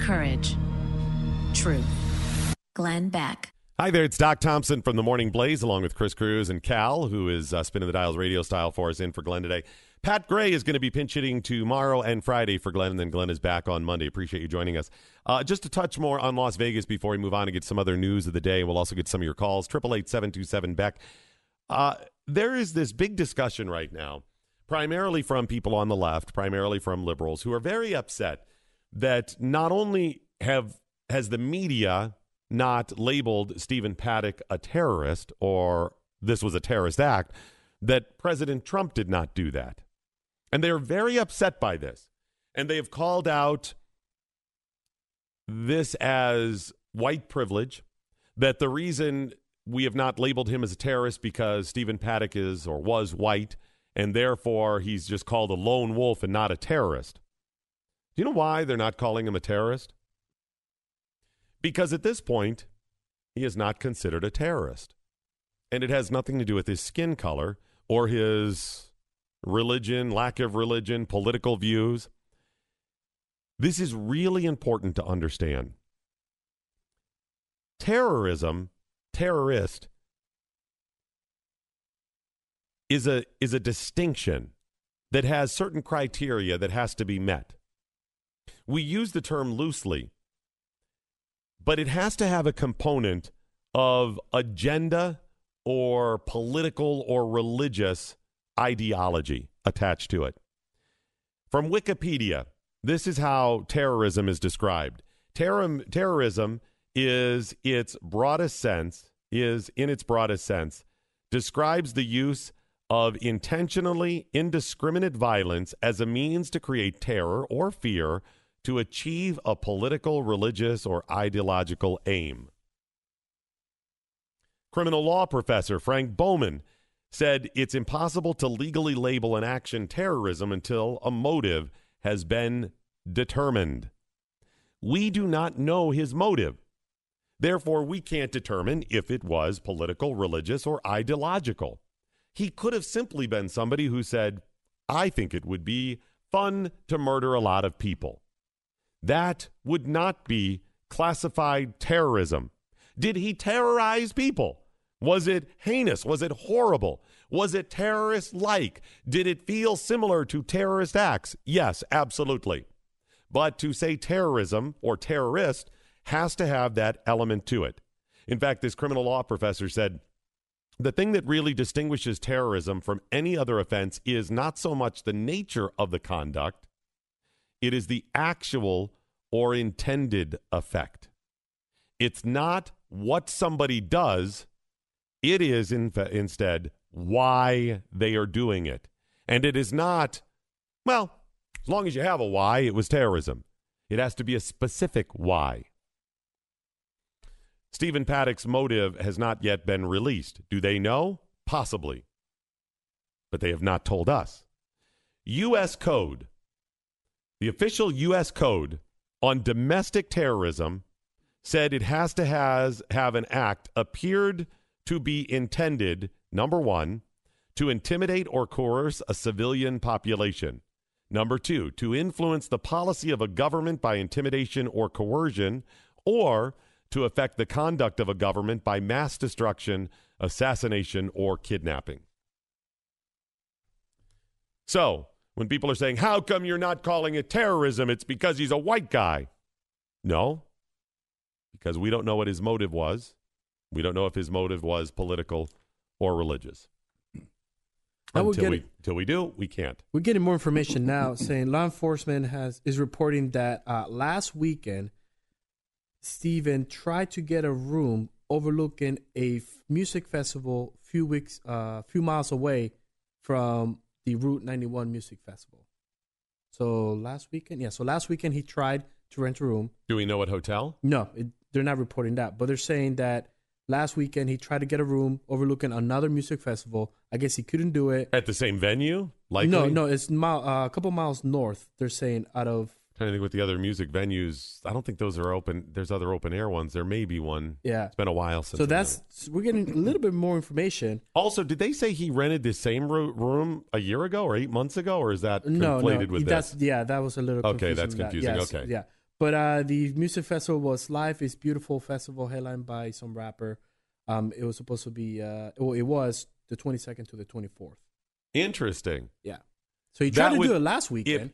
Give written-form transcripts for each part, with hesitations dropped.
courage, truth. Glenn Beck. Hi there, it's Doc Thompson from the Morning Blaze, along with Chris Cruz and Cal, who is spinning the dials radio style for us in for Glenn today. Pat Gray is going to be pinch hitting tomorrow and Friday for Glenn, and then Glenn is back on Monday. Appreciate you joining us. Just to touch more on Las Vegas before we move on and get some other news of the day. We'll also get some of your calls, 888-727-BECK. There is this big discussion right now, primarily from people on the left, primarily from liberals, who are very upset that not only has the media not labeled Stephen Paddock a terrorist or this was a terrorist act, that President Trump did not do that. And they are very upset by this. And they have called out this as white privilege, that the reason we have not labeled him as a terrorist because Stephen Paddock is or was white, and therefore he's just called a lone wolf and not a terrorist. Do you know why they're not calling him a terrorist? Because at this point, he is not considered a terrorist. And it has nothing to do with his skin color or his religion, lack of religion, political views. This is really important to understand. Terrorism, terrorist, is a distinction that has certain criteria that has to be met. We use the term loosely, but it has to have a component of agenda or political or religious ideology attached to it. From Wikipedia, this is how terrorism is described. Terrorism is in its broadest sense, describes the use of intentionally indiscriminate violence as a means to create terror or fear to achieve a political, religious, or ideological aim. Criminal law professor Frank Bowman said it's impossible to legally label an action terrorism until a motive has been determined. We do not know his motive. Therefore, we can't determine if it was political, religious, or ideological. He could have simply been somebody who said, I think it would be fun to murder a lot of people. That would not be classified terrorism. Did he terrorize people? Was it heinous? Was it horrible? Was it terrorist-like? Did it feel similar to terrorist acts? Yes, absolutely. But to say terrorism or terrorist has to have that element to it. In fact, this criminal law professor said, the thing that really distinguishes terrorism from any other offense is not so much the nature of the conduct, it is the actual or intended effect. It's not what somebody does, it is instead why they are doing it. And it is not, well, as long as you have a why, it was terrorism. It has to be a specific why. Stephen Paddock's motive has not yet been released. Do they know? Possibly. But they have not told us. U.S. Code. The official U.S. Code on domestic terrorism said it has to have an act appeared to be intended, number one, to intimidate or coerce a civilian population. Number two, to influence the policy of a government by intimidation or coercion, or to affect the conduct of a government by mass destruction, assassination, or kidnapping. So, when people are saying, how come you're not calling it terrorism? It's because he's a white guy. No, because we don't know what his motive was. We don't know if his motive was political or religious. Until we do, we can't. We're getting more information now saying law enforcement is reporting that last weekend, Stephen tried to get a room overlooking a music festival few miles away from the Route 91 Music Festival. So last weekend he tried to rent a room. Do we know what hotel? No, they're not reporting that, but they're saying that last weekend he tried to get a room overlooking another music festival. I guess he couldn't do it. At the same venue? Likely? No, it's a couple miles north, they're saying, out of... I'm trying to think what the other music venues, I don't think those are open. There's other open air ones. There may be one. Yeah. It's been a while since. So we're getting a little bit more information. Also, did they say he rented the same room a year ago or 8 months ago, or is that conflated with this? That was a little confusing. Okay, that's confusing. Yes, okay. Yeah. But the music festival was Life is Beautiful Festival, headlined by some rapper. It was supposed to be, it was the 22nd to the 24th. Interesting. Yeah. So he tried to do it last weekend.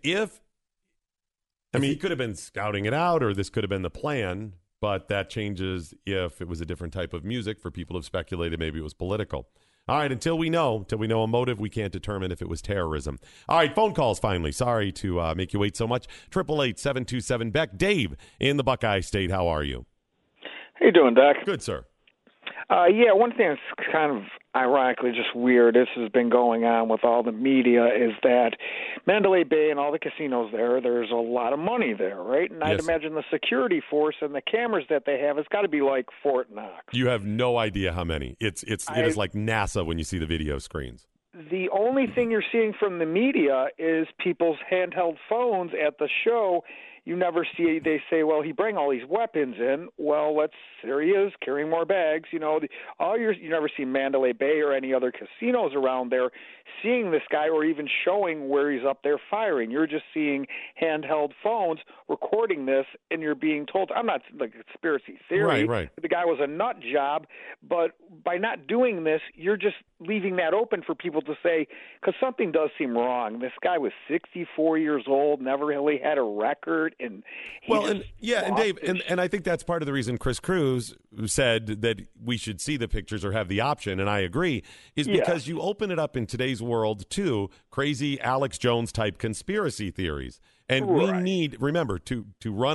I mean, he could have been scouting it out, or this could have been the plan, but that changes if it was a different type of music. For people who have speculated maybe it was political. All right, until we know a motive, we can't determine if it was terrorism. All right, phone calls finally. Sorry to make you wait so much. 888-727-BECK. Dave in the Buckeye State, how are you? How you doing, Doc? Good, sir. Yeah, one thing that's kind of ironically just weird, this has been going on with all the media, is that Mandalay Bay and all the casinos there's a lot of money there, right? And I'd imagine the security force and the cameras that they have, it's got to be like Fort Knox. You have no idea how many. It is like NASA when you see the video screens. The only thing you're seeing from the media is people's handheld phones at the show. You never see, they say, well, he bring all these weapons in. Well, there he is, carrying more bags. You never see Mandalay Bay or any other casinos around there seeing this guy or even showing where he's up there firing. You're just seeing handheld phones recording this, and you're being told, I'm not like conspiracy theory. Right. The guy was a nut job, but by not doing this, you're just leaving that open for people to say, because something does seem wrong. This guy was 64 years old, never really had a record. And Dave, and I think that's part of the reason Chris Cruz said that we should see the pictures or have the option, and I agree, is because you open it up in today's world to crazy Alex Jones type conspiracy theories. And we need, remember, to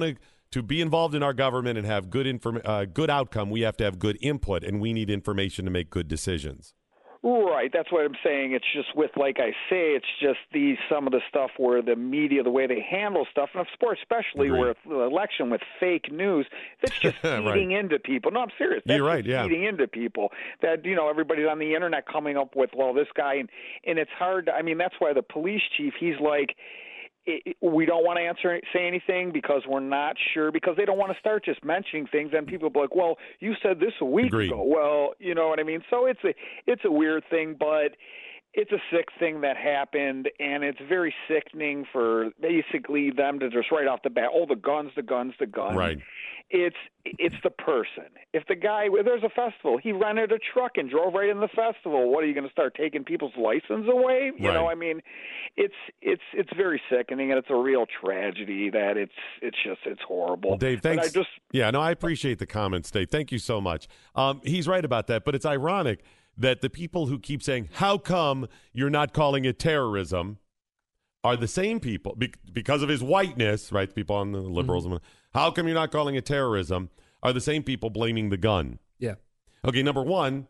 be involved in our government and have good outcome, we have to have good input, and we need information to make good decisions. Right, that's what I'm saying. It's just with, like I say, it's just some of the stuff where the media, the way they handle stuff, and of sports especially, where it's the election with fake news, it's just feeding into people. No, I'm serious. That's feeding into people. That, everybody's on the internet coming up with, well, this guy, and it's hard. I mean, that's why the police chief, he's like, we don't want to say anything because we're not sure, because they don't want to start just mentioning things, and people will be like, well, you said this a week ago. Well, you know what I mean? So it's a weird thing, but it's a sick thing that happened, and it's very sickening for basically them to just right off the bat, the guns. Right. It's the person. If the guy, there's a festival, he rented a truck and drove right in the festival. What, are you going to start taking people's license away? You know, I mean, it's very sickening, and it's a real tragedy that it's horrible. Well, Dave, thanks. I appreciate the comments, Dave. Thank you so much. He's right about that, but it's ironic that the people who keep saying, how come you're not calling it terrorism, are the same people, because of his whiteness, right? The people on the liberals, how come you're not calling it terrorism, are the same people blaming the gun. Yeah. Okay, number one,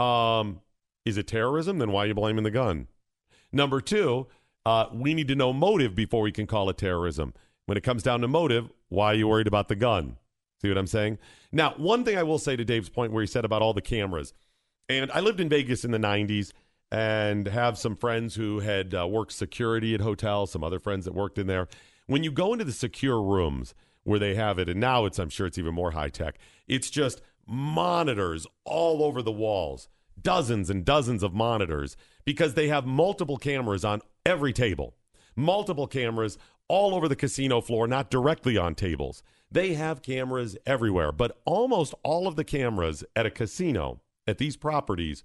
is it terrorism? Then why are you blaming the gun? Number two, we need to know motive before we can call it terrorism. When it comes down to motive, why are you worried about the gun? See what I'm saying? Now, one thing I will say to Dave's point where he said about all the cameras, and I lived in Vegas in the 90s and have some friends who had worked security at hotels, some other friends that worked in there. When you go into the secure rooms where they have it, and now I'm sure it's even more high-tech, it's just monitors all over the walls, dozens and dozens of monitors, because they have multiple cameras on every table, multiple cameras all over the casino floor, not directly on tables. They have cameras everywhere, but almost all of the cameras at a casino at these properties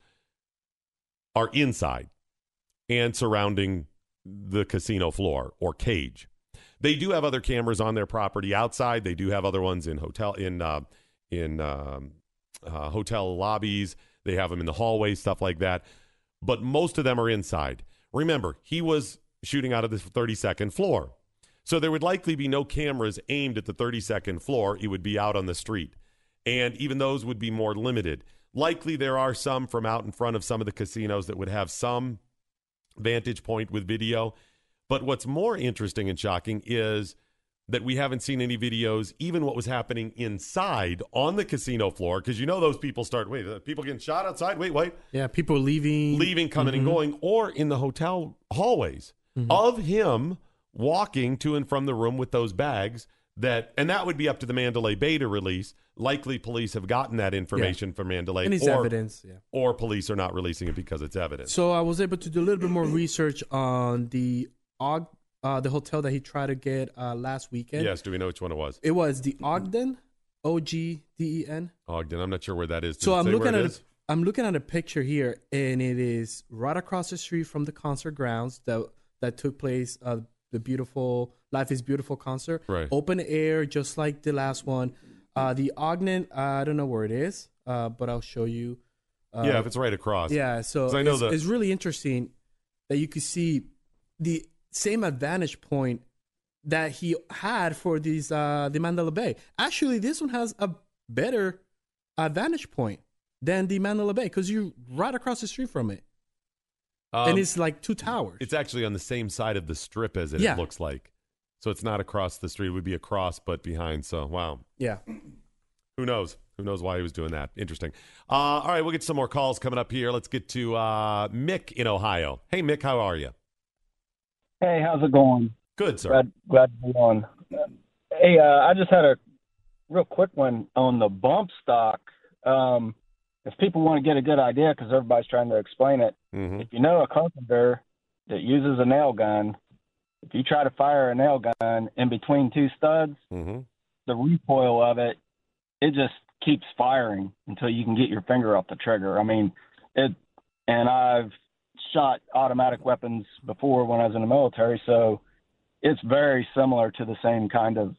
are inside and surrounding the casino floor or cage. They do have other cameras on their property outside. They do have other ones in hotel lobbies. They have them in the hallways, stuff like that. But most of them are inside. Remember, he was shooting out of the 32nd floor. So there would likely be no cameras aimed at the 32nd floor. It would be out on the street. And even those would be more limited. Likely there are some from out in front of some of the casinos that would have some vantage point with video. But what's more interesting and shocking is that we haven't seen any videos, even what was happening inside on the casino floor, because those people people getting shot outside? Wait. Yeah, people leaving, coming and going, or in the hotel hallways of him walking to and from the room with those bags. And that would be up to the Mandalay Bay to release. Likely police have gotten that information from Mandalay. And it's evidence. Yeah. Or police are not releasing it because it's evidence. So I was able to do a little bit more research on the the hotel that he tried to get last weekend. Yes, do we know which one it was? It was the Ogden, Ogden. Ogden, I'm not sure where that is. So I'm looking at a picture here, and it is right across the street from the concert grounds that took place. The beautiful Life is Beautiful concert, right? Open air, just like the last one. The Ogden, I don't know where it is, but I'll show you. If it's right across. Yeah, so I know it's really interesting that you could see the same advantage point that he had for these the Mandalay Bay. Actually, this one has a better vantage point than the Mandalay Bay because you're right across the street from it. And it's like two towers. It's actually on the same side of the strip as it looks like. So it's not across the street. It would be across, but behind. So, wow. Yeah. Who knows? Who knows why he was doing that? Interesting. All right, we'll get some more calls coming up here. Let's get to Mick in Ohio. Hey, Mick, how are you? Hey, how's it going? Good, sir. Glad to be on. Hey, I just had a real quick one on the bump stock. If people want to get a good idea, because everybody's trying to explain it, if you know a carpenter that uses a nail gun, if you try to fire a nail gun in between two studs, the recoil of it just keeps firing until you can get your finger off the trigger. I mean, and I've shot automatic weapons before when I was in the military, so it's very similar to the same kind of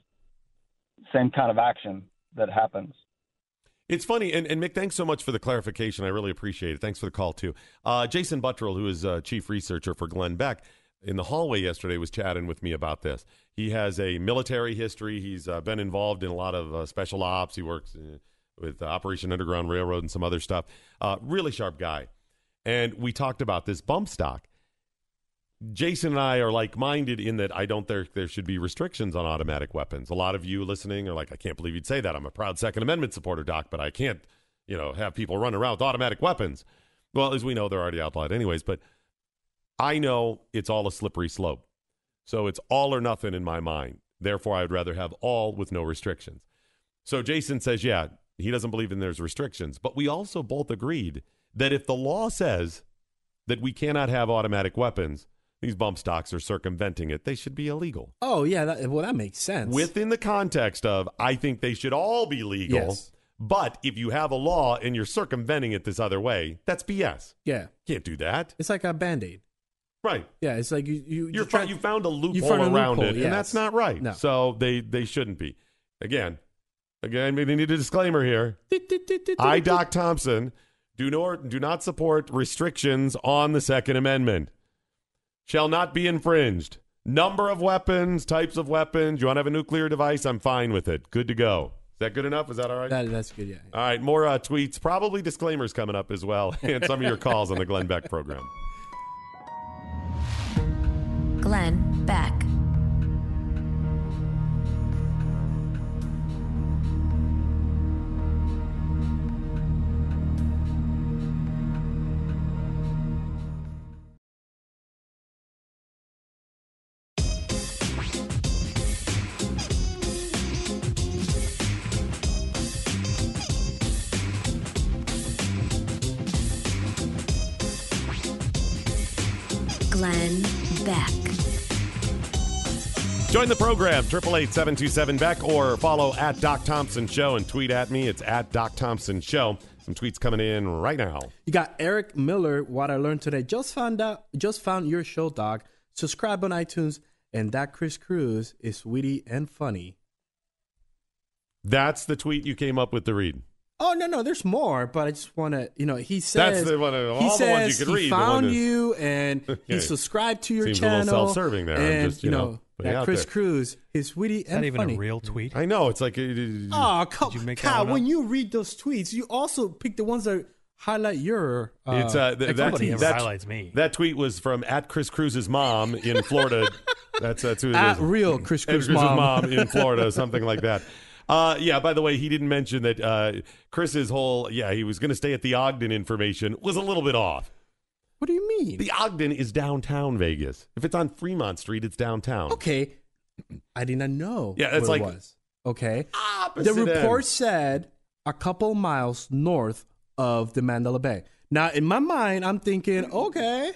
action that happens. It's funny, and Mick, thanks so much for the clarification. I really appreciate it. Thanks for the call, too. Jason Buttrill, who is chief researcher for Glenn Beck, in the hallway yesterday was chatting with me about this. He has a military history. He's been involved in a lot of special ops. He works with Operation Underground Railroad and some other stuff. Really sharp guy. And we talked about this bump stock. Jason and I are like-minded in that I don't think there should be restrictions on automatic weapons. A lot of you listening are like, I can't believe you'd say that. I'm a proud Second Amendment supporter, Doc, but I can't, have people run around with automatic weapons. Well, as we know, they're already outlawed anyways, but I know it's all a slippery slope. So it's all or nothing in my mind. Therefore, I would rather have all with no restrictions. So Jason says, yeah, he doesn't believe in there's restrictions. But we also both agreed that if the law says that we cannot have automatic weapons, these bump stocks are circumventing it. They should be illegal. Oh, yeah. That makes sense. Within the context of, I think they should all be legal. Yes. But if you have a law and you're circumventing it this other way, that's BS. Yeah. Can't do that. It's like a Band-Aid. Right. Yeah, it's like you found a loophole around it, yes. and that's not right. No. So they shouldn't be. Again, we need a disclaimer here. I, Doc Thompson, do not support restrictions on the Second Amendment. Shall not be infringed. Number of weapons, types of weapons. You want to have a nuclear device? I'm fine with it. Good to go. Is that good enough? Is that all right? That's good, yeah. All right, more tweets, probably disclaimers coming up as well, and some of your calls on the Glenn Beck program. Glenn Beck. Glenn Beck. Join the program, 888-727-BECK, or follow at Doc Thompson Show and tweet at me. It's at Doc Thompson Show. Some tweets coming in right now. You got Eric Miller, what I learned today. Just found your show, Doc. Subscribe on iTunes, and that Chris Cruz is witty and funny. That's the tweet you came up with to read. Oh, no, there's more, but I just want to, he says... That's the one of all the ones you could read. He found you, and he subscribed to your channel. Seems a little self-serving there. And, just, that Chris Cruz is witty and funny. Is that even a real tweet? I know, it's like... Oh, Kyle, when you read those tweets, you also pick the ones that highlight your... Nobody ever highlights me. That tweet was from at Chris Cruz's mom in Florida. That's who it is. At real Chris Cruz's mom in Florida, something like that. By the way, he didn't mention that Chris's whole, he was going to stay at the Ogden information was a little bit off. What do you mean? The Ogden is downtown Vegas. If it's on Fremont Street, it's downtown. Okay. I did not know it's where like, it was. Okay. Opposite the report end. said a couple miles north of the Mandalay Bay. Now, in my mind, I'm thinking, okay,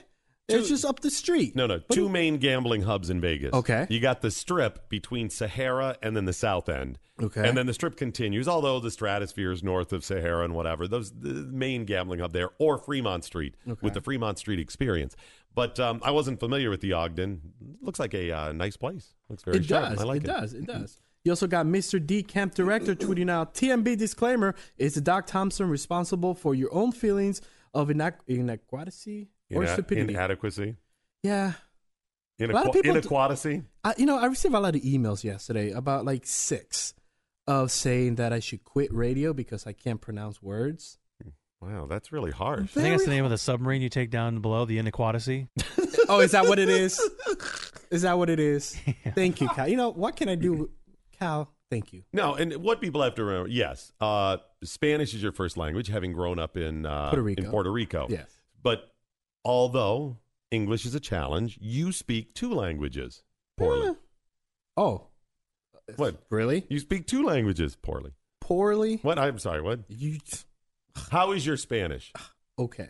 It's just up the street. No. Two main gambling hubs in Vegas. Okay. You got the Strip between Sahara and then the South End. Okay. And then the Strip continues, although the Stratosphere is north of Sahara and whatever. Those the main gambling hub there, or Fremont Street with the Fremont Street Experience. But I wasn't familiar with the Ogden. Looks like a nice place. Looks very sharp. Does. I like it. It does. You also got Mr. D, Camp Director, tweeting out, TMB disclaimer, is the Doc Thompson responsible for your own feelings of inadequacy or stupidity? Inadequacy? Yeah. A lot of people Inadequacy? I received a lot of emails yesterday, about like 6, of saying that I should quit radio because I can't pronounce words. Wow, that's really harsh. I think that's the name of the submarine you take down below, the Inaquacy. Oh, is that what it is? Is that what it is? Yeah. Thank you, Cal. You know, what can I do, Cal? Thank you. No, and what people have to remember, yes, Spanish is your first language, having grown up in Puerto Rico. Yes. But although English is a challenge, you speak 2 languages poorly. Oh. What? Really? You speak 2 languages poorly. Poorly? What? I'm sorry, what? How is your Spanish? Okay.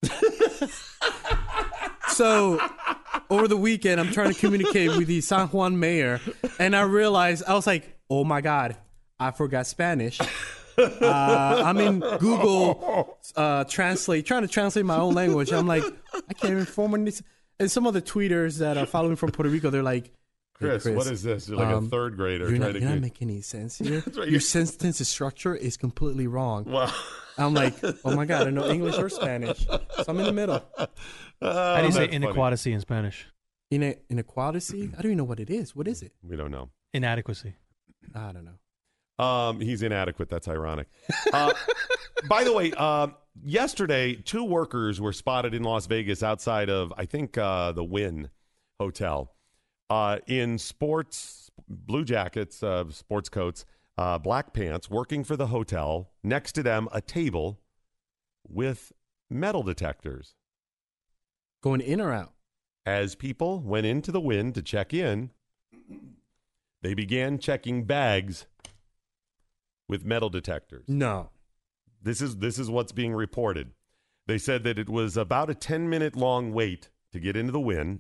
So, over the weekend, I'm trying to communicate with the San Juan mayor, and I realized, I was like, oh my God, I forgot Spanish. I'm in Google Translate, trying to translate my own language. I'm like, I can't even form this. And some of the tweeters that are following from Puerto Rico, they're like, hey, Chris, what is this? You're like a third grader. You're not making any sense here. Right. Your sentence structure is completely wrong. Wow. I'm like, oh my God, I know English or Spanish. So I'm in the middle. How do you say inequality in Spanish? Inequality? I don't even know what it is. What is it? We don't know. Inadequacy. I don't know. He's inadequate. That's ironic. By the way, yesterday, 2 workers were spotted in Las Vegas outside of, I think, the Wynn Hotel in sports, blue jackets, sports coats, black pants, working for the hotel. Next to them, a table with metal detectors. Going in or out? As people went into the Wynn to check in, they began checking bags with metal detectors. No. This is what's being reported. They said that it was about a 10-minute long wait to get into the Wynn.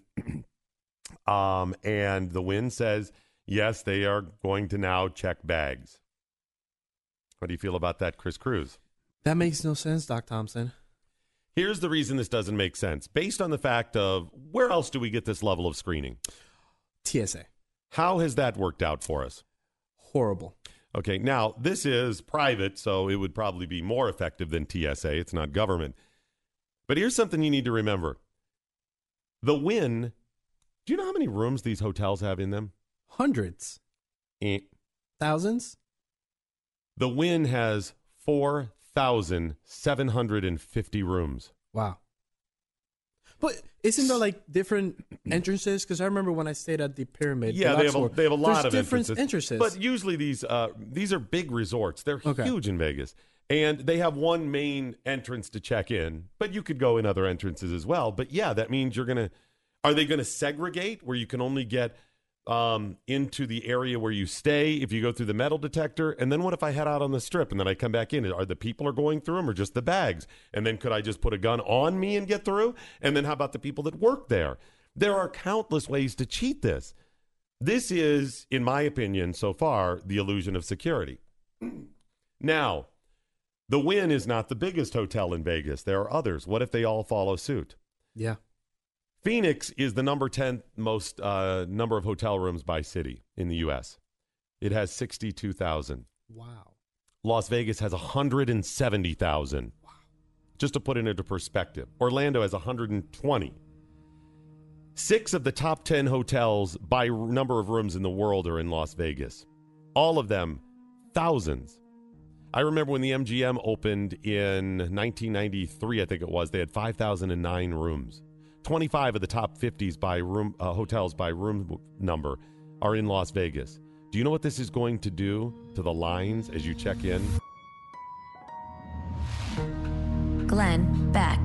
And the Wynn says, yes, they are going to now check bags. What do you feel about that, Chris Cruz? That makes no sense, Doc Thompson. Here's the reason this doesn't make sense. Based on the fact of where else do we get this level of screening? TSA. How has that worked out for us? Horrible. Okay, now this is private, so it would probably be more effective than TSA. It's not government. But here's something you need to remember. The Wynn, do you know how many rooms these hotels have in them? Hundreds. Thousands? The Wynn has 4,750 rooms. Wow. But isn't there like different entrances? Because I remember when I stayed at the Pyramid. Yeah, they have a lot of different entrances. But usually these are big resorts. They're huge in Vegas. And they have one main entrance to check in. But you could go in other entrances as well. But yeah, that means are they going to segregate where you can only get into the area where you stay if you go through the metal detector? And then what if I head out on the Strip and then I come back in? Are the people are going through them or just the bags? And then could I just put a gun on me and get through? And then how about the people that work there? There are countless ways to cheat this. This is, in my opinion, so far, the illusion of security. Now, the Wynn is not the biggest hotel in Vegas. There are others. What if they all follow suit? Yeah. Phoenix is the number 10 most number of hotel rooms by city in the U.S. It has 62,000. Wow. Las Vegas has 170,000. Wow. Just to put it into perspective. Orlando has 120. 6 of the top 10 hotels by number of rooms in the world are in Las Vegas. All of them, thousands. I remember when the MGM opened in 1993, I think it was, they had 5,009 rooms. 25 of the top 50s by room hotels by room number are in Las Vegas. Do you know what this is going to do to the lines as you check in? Glenn Beck.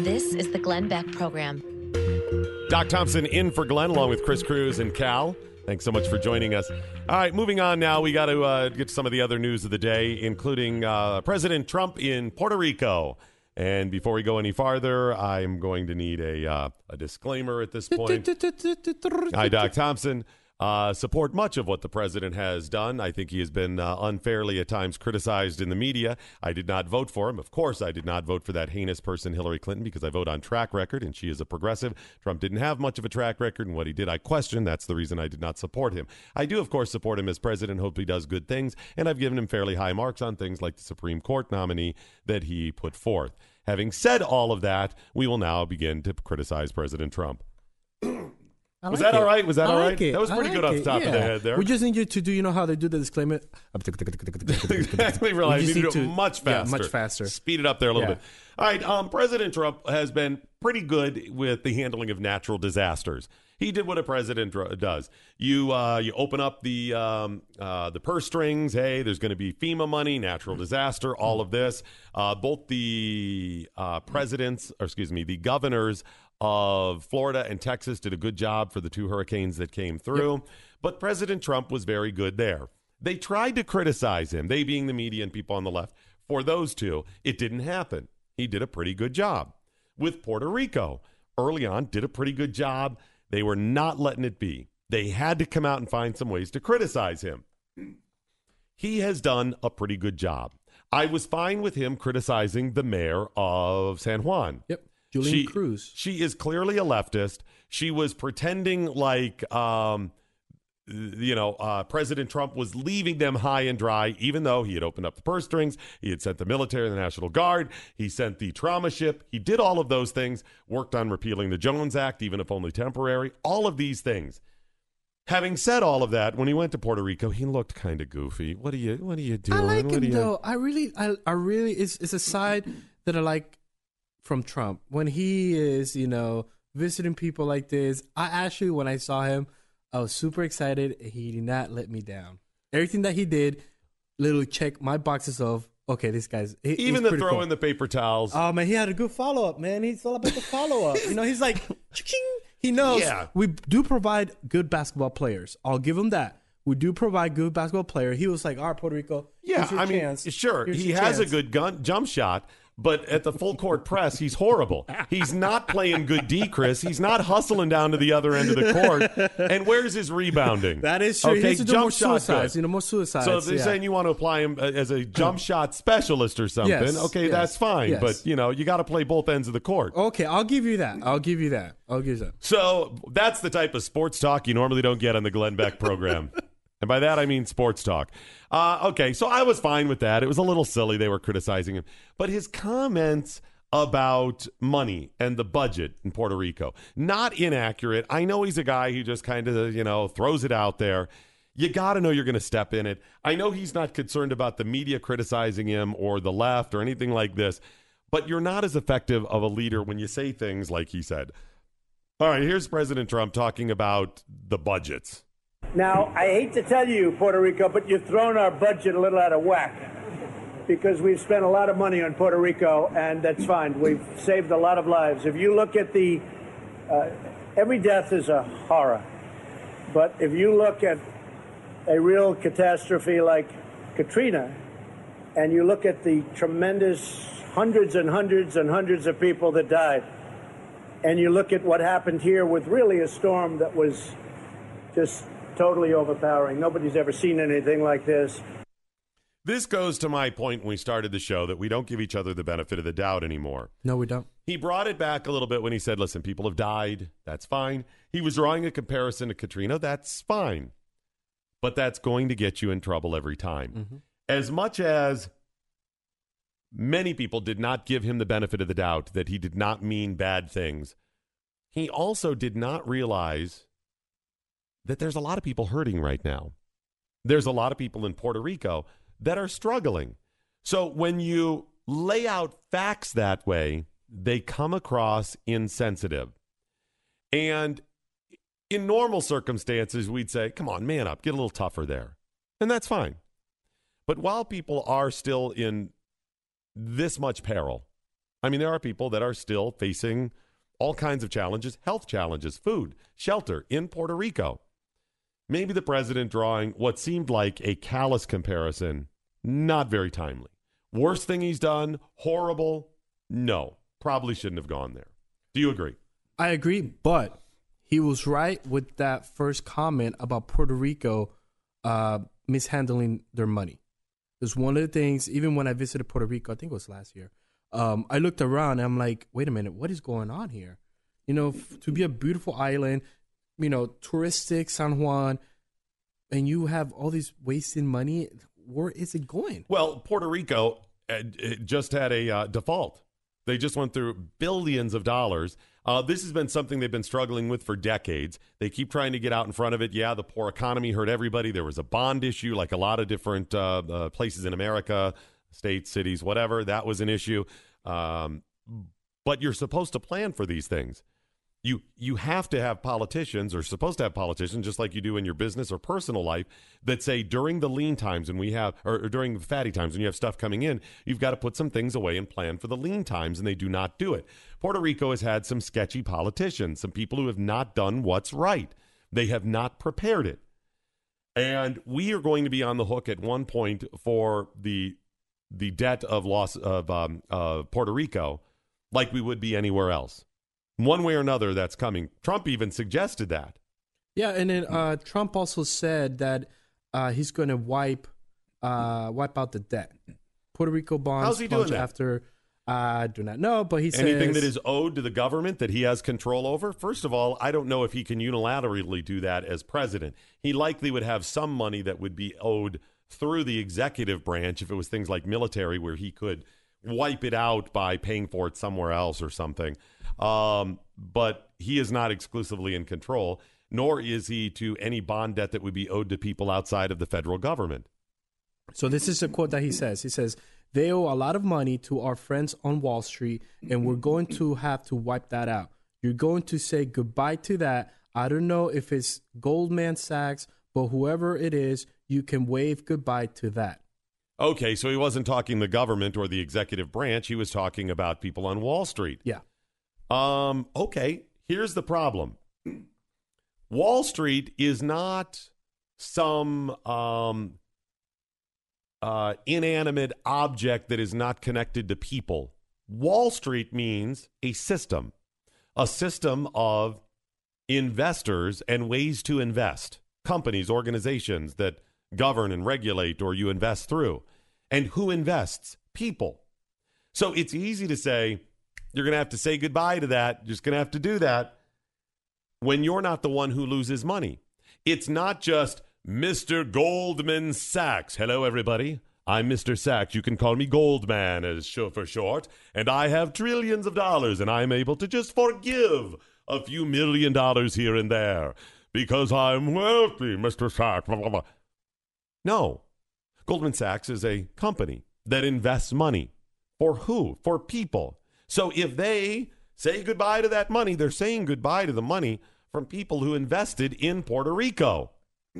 This is the Glenn Beck Program. Doc Thompson in for Glenn, along with Chris Cruz and Cal. Thanks so much for joining us. All right, moving on now. We got to get to some of the other news of the day, including President Trump in Puerto Rico. And before we go any farther, I'm going to need a disclaimer at this point. Hi, Doc Thompson. Support much of what the president has done. I think he has been unfairly at times criticized in the media. I did not vote for him. Of course, I did not vote for that heinous person, Hillary Clinton, because I vote on track record, and she is a progressive. Trump didn't have much of a track record, and what he did, I question. That's the reason I did not support him. I do, of course, support him as president, hope he does good things, and I've given him fairly high marks on things like the Supreme Court nominee that he put forth. Having said all of that, we will now begin to criticize President Trump. Was that all right? Was that all right? That was pretty good off the top of the head there. We just need you to do, how they do the disclaimer? Exactly. Right. You need to do it much faster. Yeah, much faster. Speed it up there a little bit. All right. President Trump has been pretty good with the handling of natural disasters. He did what a president does. You open up the purse strings. Hey, there's going to be FEMA money, natural disaster, all of this. Both the the governors of Florida and Texas did a good job for the two hurricanes that came through. Yep. But President Trump was very good there. They tried to criticize him, they being the media and people on the left, for those two. It didn't happen. He did a pretty good job. With Puerto Rico, early on, did a pretty good job. They were not letting it be. They had to come out and find some ways to criticize him. He has done a pretty good job. I was fine with him criticizing the mayor of San Juan. Yep. Julian Cruz. She is clearly a leftist. She was pretending like, President Trump was leaving them high and dry, even though he had opened up the purse strings. He had sent the military and the National Guard. He sent the trauma ship. He did all of those things, worked on repealing the Jones Act, even if only temporary, all of these things. Having said all of that, when he went to Puerto Rico, he looked kind of goofy. What are you doing? I like him, though. I really, it's a side that I like from Trump. When he is, visiting people like this, when I saw him, I was super excited. He did not let me down. Everything that he did, literally checked my boxes of, okay, this guy's... Even the throw in the paper towels. Oh, man, he had a good follow-up, man. He's all about the follow-up. He's like, ching. He knows we do provide good basketball players. I'll give him that. We do provide good basketball players. He was like, all right, Puerto Rico, here's your chance. Sure, he has a good jump shot, but at the full court press, he's horrible. He's not playing good D, Chris. He's not hustling down to the other end of the court. And where's his rebounding? That is true. Okay, he has to do more suicides. More suicides. So they're saying you want to apply him as a jump shot specialist or something. Yes, okay, that's fine. Yes. But, you got to play both ends of the court. Okay, I'll give you that. So that's the type of sports talk you normally don't get on the Glenn Beck program. And by that, I mean sports talk. Okay, so I was fine with that. It was a little silly. They were criticizing him. But his comments about money and the budget in Puerto Rico, not inaccurate. I know he's a guy who just kind of, throws it out there. You got to know you're going to step in it. I know he's not concerned about the media criticizing him or the left or anything like this. But you're not as effective of a leader when you say things like he said. All right, here's President Trump talking about the budgets. Now, I hate to tell you, Puerto Rico, but you've thrown our budget a little out of whack because we've spent a lot of money on Puerto Rico, and that's fine. We've saved a lot of lives. If you look at every death is a horror, but if you look at a real catastrophe like Katrina, and you look at the tremendous hundreds and hundreds and hundreds of people that died, and you look at what happened here with really a storm that was just totally overpowering. Nobody's ever seen anything like this. This goes to my point when we started the show that we don't give each other the benefit of the doubt anymore. No, we don't. He brought it back a little bit when he said, listen, people have died. That's fine. He was drawing a comparison to Katrina. That's fine. But that's going to get you in trouble every time. Mm-hmm. As much as many people did not give him the benefit of the doubt that he did not mean bad things, he also did not realize that there's a lot of people hurting right now. There's a lot of people in Puerto Rico that are struggling. So when you lay out facts that way, they come across insensitive. And in normal circumstances, we'd say, come on, man up, get a little tougher there. And that's fine. But while people are still in this much peril, I mean, there are people that are still facing all kinds of challenges, health challenges, food, shelter in Puerto Rico. Maybe the president drawing what seemed like a callous comparison, not very timely. Worst thing he's done, horrible, no, probably shouldn't have gone there. Do you agree? I agree, but he was right with that first comment about Puerto Rico mishandling their money. Because one of the things, even when I visited Puerto Rico, I think it was last year, I looked around and I'm like, wait a minute, what is going on here? You know, to be a beautiful island, you know, touristic San Juan, and you have all this wasting money, where is it going? Well, Puerto Rico just had a default. They just went through billions of dollars. This has been something they've been struggling with for decades. They keep trying to get out in front of it. Yeah, the poor economy hurt everybody. There was a bond issue, like a lot of different places in America, states, cities, whatever. That was an issue. But you're supposed to plan for these things. You have to have politicians, or supposed to have politicians, just like you do in your business or personal life, that say during the lean times when we have, or during the fatty times when you have stuff coming in, you've got to put some things away and plan for the lean times, and they do not do it. Puerto Rico has had some sketchy politicians, some people who have not done what's right. They have not prepared it. And we are going to be on the hook at one point for the debt of loss of Puerto Rico, like we would be anywhere else. One way or another, that's coming. Trump even suggested that. Yeah, and then Trump also said that he's going to wipe out the debt. Puerto Rico bonds. How's he doing that? After, I do not know, but he says anything that is owed to the government that he has control over. First of all, I don't know if he can unilaterally do that as president. He likely would have some money that would be owed through the executive branch if it was things like military, where he could wipe it out by paying for it somewhere else or something. But he is not exclusively in control, nor is he to any bond debt that would be owed to people outside of the federal government. So this is a quote that he says. He says, they owe a lot of money to our friends on Wall Street, and we're going to have to wipe that out. You're going to say goodbye to that. I don't know if it's Goldman Sachs, but whoever it is, you can wave goodbye to that. Okay, so he wasn't talking the government or the executive branch. He was talking about people on Wall Street. Yeah. Okay, here's the problem. Wall Street is not some inanimate object that is not connected to people. Wall Street means a system of investors and ways to invest, companies, organizations that govern and regulate or you invest through. And who invests? People. So it's easy to say, you're going to have to say goodbye to that. You're just going to have to do that when you're not the one who loses money. It's not just Mr. Goldman Sachs. Hello, everybody. I'm Mr. Sachs. You can call me Goldman for short. And I have trillions of dollars, and I'm able to just forgive a few $1 million here and there because I'm wealthy, Mr. Sachs. Blah, blah, blah. No. Goldman Sachs is a company that invests money. For who? For people. So if they say goodbye to that money, they're saying goodbye to the money from people who invested in Puerto Rico.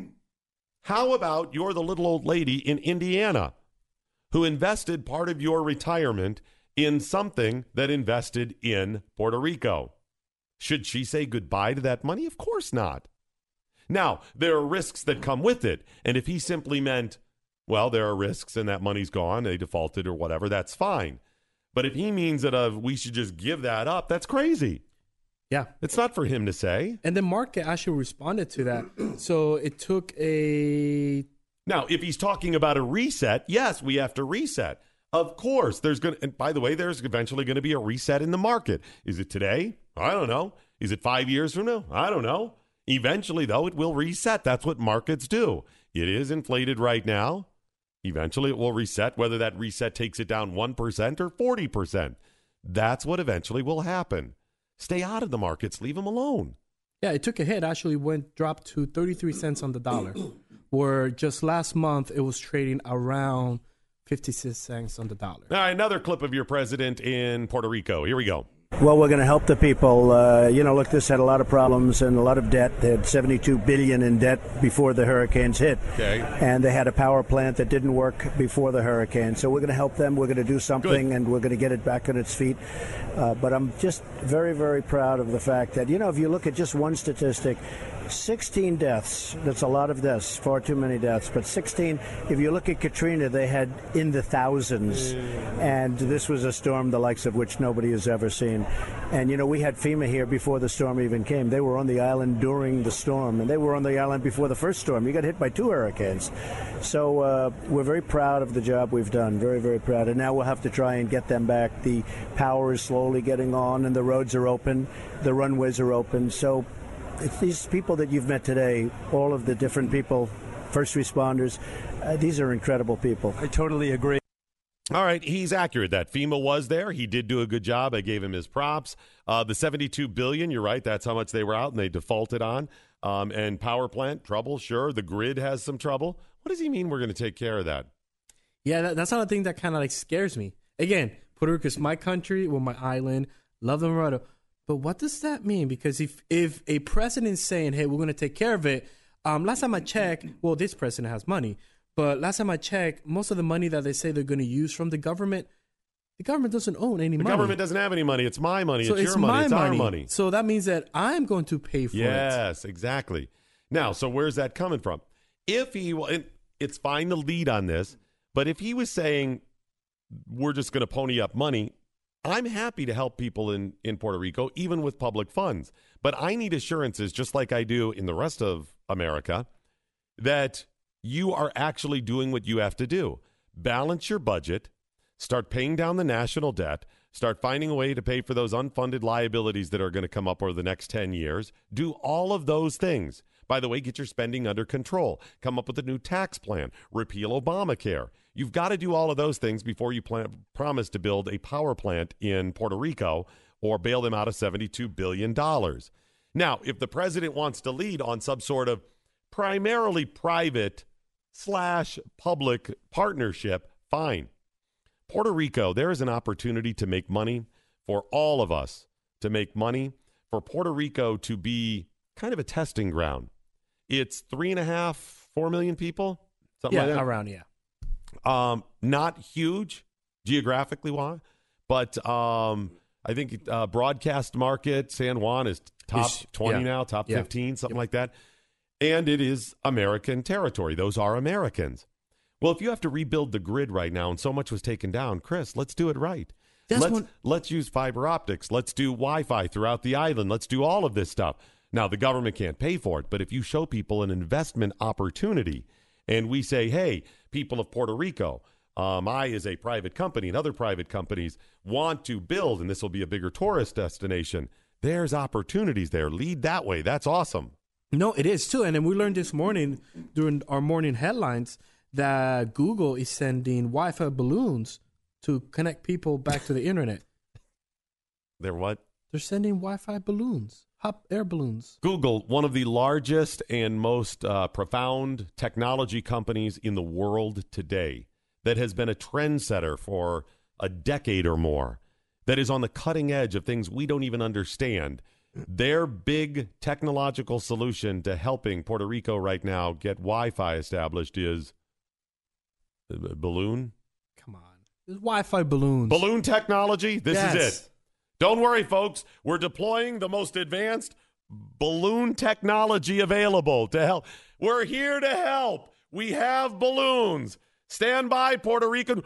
How about you're the little old lady in Indiana who invested part of your retirement in something that invested in Puerto Rico? Should she say goodbye to that money? Of course not. Now, there are risks that come with it. And if he simply meant, well, there are risks and that money's gone, they defaulted or whatever, that's fine. But if he means that we should just give that up, that's crazy. Yeah. It's not for him to say. And the market actually responded to that. So it took a... Now, if he's talking about a reset, yes, we have to reset. Of course, and by the way, there's eventually going to be a reset in the market. Is it today? I don't know. Is it 5 years from now? I don't know. Eventually, though, it will reset. That's what markets do. It is inflated right now. Eventually, it will reset, whether that reset takes it down 1% or 40%. That's what eventually will happen. Stay out of the markets. Leave them alone. Yeah, it took a hit. Actually dropped to 33 cents on the dollar, where just last month it was trading around 56 cents on the dollar. All right, another clip of your president in Puerto Rico. Here we go. Well, we're going to help the people. Look, this had a lot of problems and a lot of debt. They had $72 billion in debt before the hurricanes hit. Okay. And they had a power plant that didn't work before the hurricane. So we're going to help them. We're going to do something, and we're going to get it back on its feet. But I'm just very, very proud of the fact that, if you look at just one statistic, 16 deaths. That's a lot of deaths, far too many deaths. But 16, if you look at Katrina, they had in the thousands. And this was a storm the likes of which nobody has ever seen. And, we had FEMA here before the storm even came. They were on the island during the storm, and they were on the island before the first storm. You got hit by 2 hurricanes. So we're very proud of the job we've done, very, very proud. And now we'll have to try and get them back. The power is slowly getting on, and the roads are open. The runways are open. So it's these people that you've met today, all of the different people, first responders, these are incredible people. I totally agree. All right, he's accurate that FEMA was there. He did do a good job. I gave him his props. The $72 billion, you're right, that's how much they were out and they defaulted on. And power plant, trouble, sure. The grid has some trouble. What does he mean we're going to take care of that? Yeah, that's not a thing that kind of scares me. Again, Puerto Rico is my country, my island, love the Morado. But what does that mean? Because if a president is saying, hey, we're going to take care of it, last time I checked, this president has money. But last time I checked, most of the money that they say they're going to use from the government doesn't own any money. The government doesn't have any money. It's my money. So it's your money. It's our money. So that means that I'm going to pay for it. Yes, exactly. Now, so where's that coming from? It's fine to lead on this, but if he was saying we're just going to pony up money, I'm happy to help people in Puerto Rico, even with public funds. But I need assurances, just like I do in the rest of America, that you are actually doing what you have to do. Balance your budget, start paying down the national debt, start finding a way to pay for those unfunded liabilities that are going to come up over the next 10 years. Do all of those things. By the way, get your spending under control. Come up with a new tax plan. Repeal Obamacare. You've got to do all of those things before you promise to build a power plant in Puerto Rico or bail them out of $72 billion. Now, if the president wants to lead on some sort of primarily private/public partnership, fine. Puerto Rico, there is an opportunity to make money for all of us, to make money for Puerto Rico to be kind of a testing ground. It's 3.5-4 million people, something like that. Around, yeah. Not huge geographically, but I think broadcast market, San Juan is top 20 now, top 15, something like that. And it is American territory. Those are Americans. Well, if you have to rebuild the grid right now and so much was taken down, Chris, let's do it right. Let's use fiber optics. Let's do Wi-Fi throughout the island. Let's do all of this stuff. Now, the government can't pay for it, but if you show people an investment opportunity and we say, hey, people of Puerto Rico, I, as a private company and other private companies, want to build, and this will be a bigger tourist destination, there's opportunities there. Lead that way. That's awesome. No, it is too. And then we learned this morning during our morning headlines that Google is sending Wi-Fi balloons to connect people back to the internet. They're what? They're sending Wi-Fi balloons, hot air balloons. Google, one of the largest and most profound technology companies in the world today, that has been a trendsetter for a decade or more, that is on the cutting edge of things we don't even understand. Their big technological solution to helping Puerto Rico right now get Wi-Fi established is a balloon. Come on. There's Wi-Fi balloons. Balloon technology? This is it. Don't worry, folks. We're deploying the most advanced balloon technology available to help. We're here to help. We have balloons. Stand by, Puerto Rican.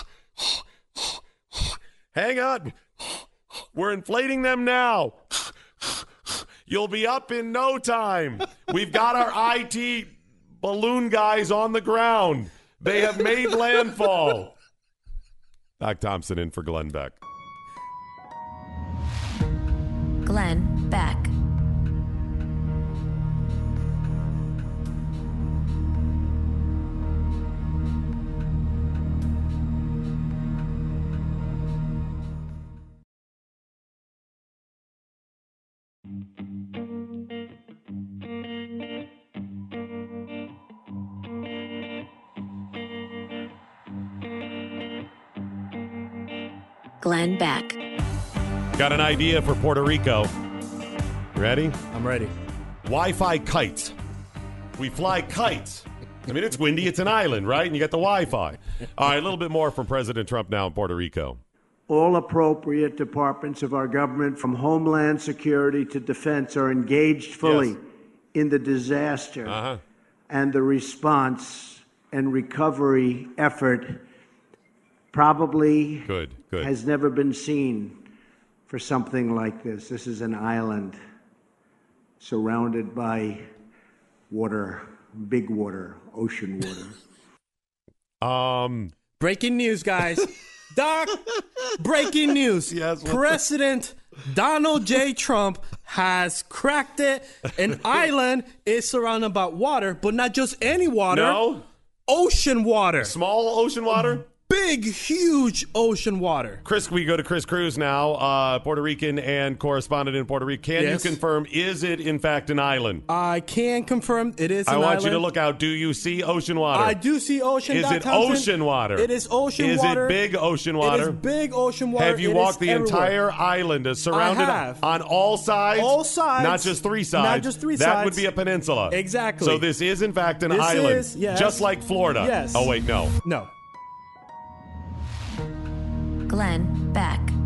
Hang on. We're inflating them now. You'll be up in no time. We've got our IT balloon guys on the ground. They have made landfall. Doc Thompson in for Glenn Beck. Glenn Beck. Glenn Beck. Got an idea for Puerto Rico. Ready? I'm ready. Wi-Fi kites. We fly kites. I mean, it's windy. It's an island, right? And you got the Wi-Fi. All right, a little bit more from President Trump now in Puerto Rico. All appropriate departments of our government, from Homeland Security to Defense, are engaged fully in the disaster and the response and recovery effort. Probably good. Has never been seen for something like this. This is an island surrounded by water, big water, ocean water. Breaking news, guys. Doc, breaking news. Yes. President Donald J. Trump has cracked it. An island is surrounded by water, but not just any water. No. Ocean water. Small ocean water? Big, huge ocean water. Chris, we go to Chris Cruz now, Puerto Rican and correspondent in Puerto Rico. Can you confirm, is it in fact an island? I can confirm it is an island. I want you to look out. Do you see ocean water? I do see ocean. Is it ocean water? It is ocean water. Is it big ocean water? It is big ocean water. Have you walked the entire island surrounded on all sides? All sides. Not just three sides. Not just three sides. That would be a peninsula. Exactly. So this is in fact an island. Yes. Just like Florida. Yes. Oh, wait, no. No. Glenn Beck.